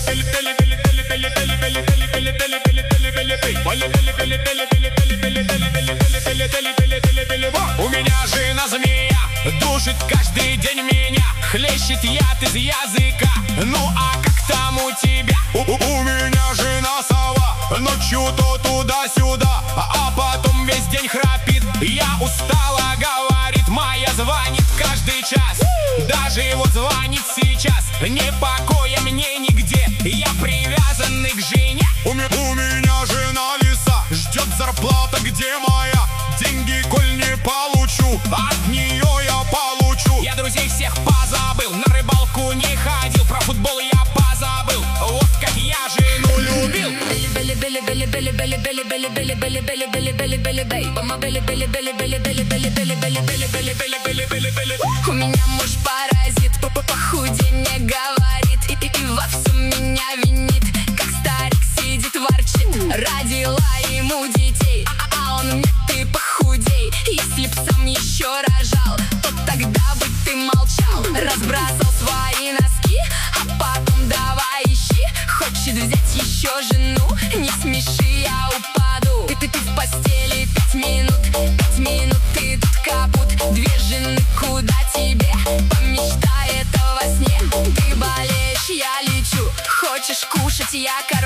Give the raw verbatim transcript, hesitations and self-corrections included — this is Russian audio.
У меня жена змея, душит каждый день меня, хлещет яд из языка. Ну а как там у тебя? У, у меня жена сова, ночью то туда-сюда, а потом весь день храпит. Я устала, говорит моя, звонит каждый час. Даже вот звонит сейчас, не покоя мне нигде, я привязанный к жене. У, ми, у меня жена лиса, ждет зарплата, где моя? Деньги, коль не получу, от нее я получу. Я друзей всех позабыл, на рыбалку не ходил, про футбол я позабыл, вот как я жену любил. У меня муж паразит, похудение говорит, и, и, и вовсю меня винит, как старик сидит, ворчит. Родила ему детей, а, а он мне: ты похудей. Если б сам еще рожал, то тогда бы ты молчал. Разбросал свои носки, а потом давай ищи. Хочет взять еще жену, не смеши, я упаду. Ты, ты, ты в постели пять минут, пять минут ты тут капут. Две жены, куда тебе? Помечтай это во сне. Ты болеешь, я лечу. Хочешь кушать, я